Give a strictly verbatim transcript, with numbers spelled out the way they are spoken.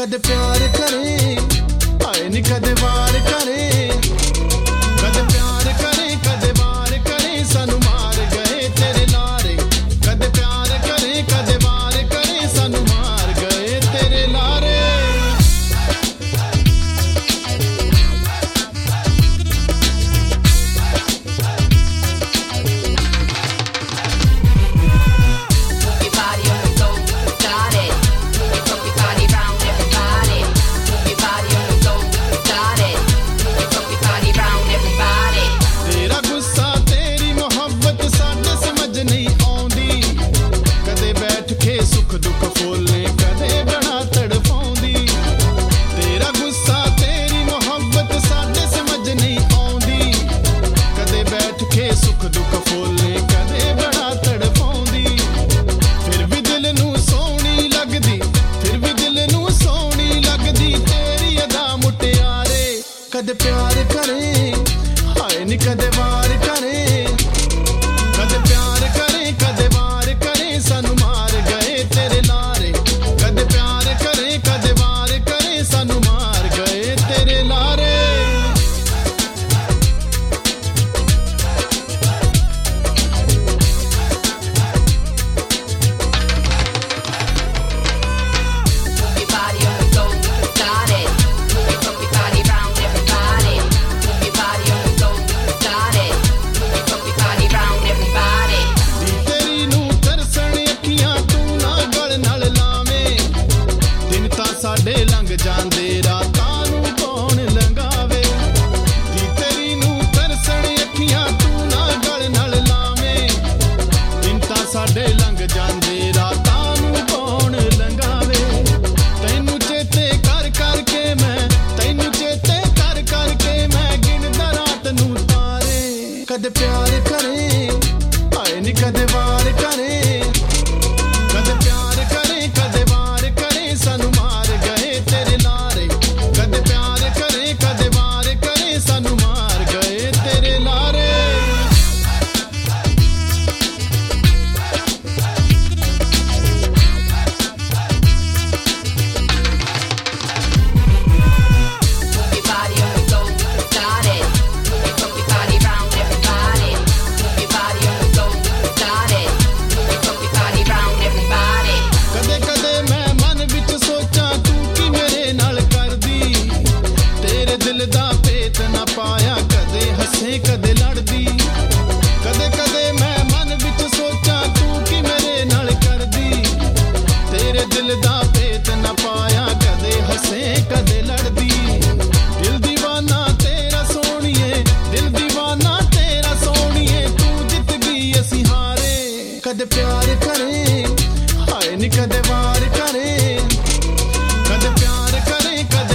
ਕਦੇ ਪਿਆਰ ਕਰੇ ਹਾਏ ਨੀ ਕਦੇ ਵਾਰ ਕਰੇ ਕਦੇ ਪਿਆਰ ਕਰੇ ਕਦੇ ਵਾਰ ਕਰੇ ਸਾਨੂੰ ਮਾਰ ਗਏ ਤੇਰੇ ਲਾਰੇ ਕਦੇ ਪਿਆਰ ਕਰੇ ਕਦੇ ਵਾਰ ਕਰੇ ਸਾਨੂੰ ਮਾਰ ਗਏ ਤੇਰੇ ਲਾਰੇ ਕਦੇ ਪਿਆਰ ਕਰੇ ਹਾਏ ਨੀ ਕਦੇ ਵਾਰ ਕਰੇ ਕਦੇ ਪਿਆਰ ਕਰੇ ਕਦੇ ਵਾਰ ਕਰੇ ਸਾਨੂੰ ਮਾਰ ਗਏ ਤੇਰੇ ਲਾਰੇ ਕਦੇ ਪਿਆਰ ਕਰੇ ਕਦੇ ਵਾਰ ਕਰੇ ਸਾਨੂੰ ਮਾਰ ਗਏ ਤੇਰੇ ਲਾਰੇ ਸਾਡੇ ਲੰਘ ਜਾਂਦੇ ਰਾਤਾਂ ਨੂੰ ਕੌਣ ਲੰਘਾਵੇ ਜੀ ਤੇਰੀ ਨੂੰ ਤਰਸਣ ਅੱਖੀਆਂ ਤੂੰ ਨਾ ਗਲ ਨਾਲ ਲਾਵੇਂ ਦਿਨ ਤਾਂ ਸਾਡੇ ਲੰਘ ਜਾਂਦੇ ਰਾਤਾਂ ਨੂੰ ਕੌਣ ਲੰਘਾਵੇ ਤੈਨੂੰ ਚੇਤੇ ਕਰ ਕਰਕੇ ਮੈਂ ਤੈਨੂੰ ਚੇਤੇ ਕਰ ਕਰਕੇ ਮੈਂ ਗਿਣਦਾ ਰਾਤ ਨੂੰ ਤਾਰੇ ਕਦੇ ਪਿਆਰ ਕਰੇ ਹਾਏ ਨੀ ਕਦੇ ਵਾਰ ਕਰੇ ਕਦੇ ਪਿਆਰ ਕਰੇ ਕਦੇ ਵਾਰ ਕਰੇ ਸਾਨੂੰ ਮਾਰ ਤੇਰੇ ਲਾਰੇ ਕਦੇ ਪਿਆਰ ਕਰੇ ਕਦੇ ਵਾਰ ਕਰੇ ਸਾਨੂੰ ਮਾਰ ਗਏ ਤੇਰੇ ਲਾਰੇ ਕਦੇ ਕਦੇ ਮੈਂ ਮਨ ਵਿੱਚ ਸੋਚਾਂ ਦਿਲ ਦਾ ਭੇਤ ਨਾ ਪਾਇਆ ਕਦੇ ਹੱਸੇ ਕਦੇ ਲੜਦੀ ਕਦੇ ਕਦੇ ਮੈਂ ਮਨ ਵਿੱਚ ਸੋਚਾਂ ਤੂੰ ਕੀ ਮੇਰੇ ਨਾਲ ਕਰਦੀ ਤੇਰੇ ਦਿਲ ਦਾ ਭੇਤ ਨਾ ਪਾਇਆ ਕਦੇ ਹੱਸੇ ਕਦੇ ਲੜਦੀ ਦਿਲ ਦੀਵਾਨਾ ਤੇਰਾ ਸੋਹਣੀਏ ਦਿਲ ਦੀਵਾਨਾ ਤੇਰਾ ਸੋਹਣੀਏ ਤੂੰ ਜਿੱਤ ਗਈ ਅਸੀਂ ਹਾਰੇ ਕਦੇ ਪਿਆਰ ਕਰੇ ਹਾਏ ਨੀ ਕਦੇ ਵਾਰ ਕਰੇ ਕਦੇ ਪਿਆਰ ਕਰੇ